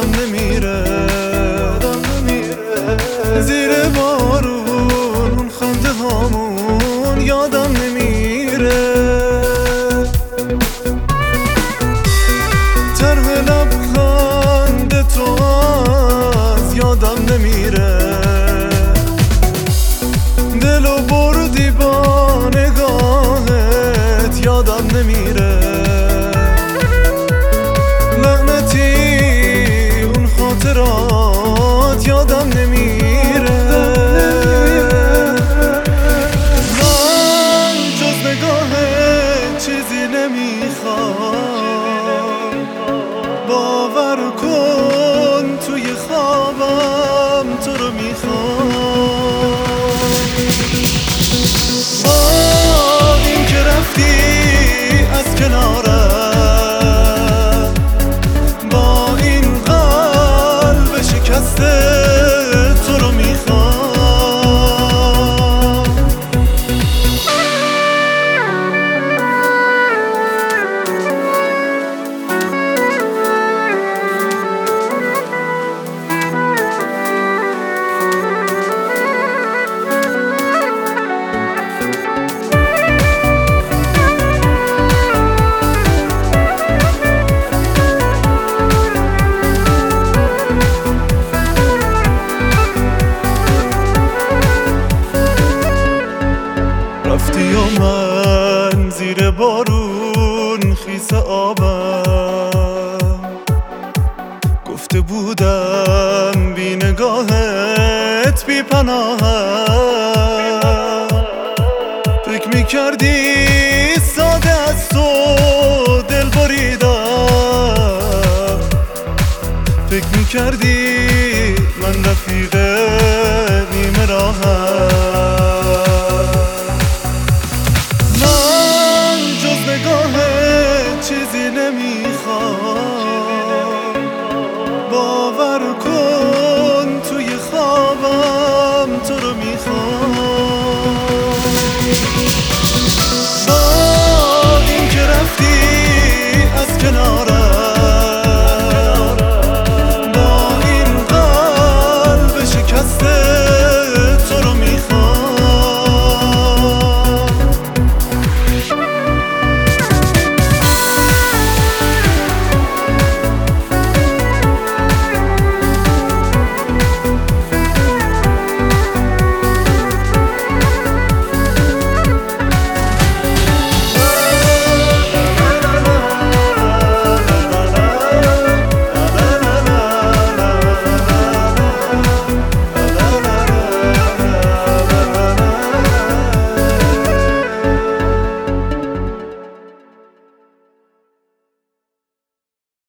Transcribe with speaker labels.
Speaker 1: یادم نمیره زیر بارون اون خنده هامون یادم نمیره طرح لبخند تو از یادم نمیره دلو بردی با نگاهت یادم نمیره لعنتی اون خاطرات یادم نمیره من جز نگاهت چیزی نمیخوام باور کن توی خوابم تو رو میخوام با این که رفتی از کنارم با این قلب شکسته تو رو میخوام رفتی و من زیر بارون خیس آبم گفته بودم بی نگاهت بی پناهم فکر میکردی ساده از تو دل بریدم فکر میکردی من رفیق نیمه راهم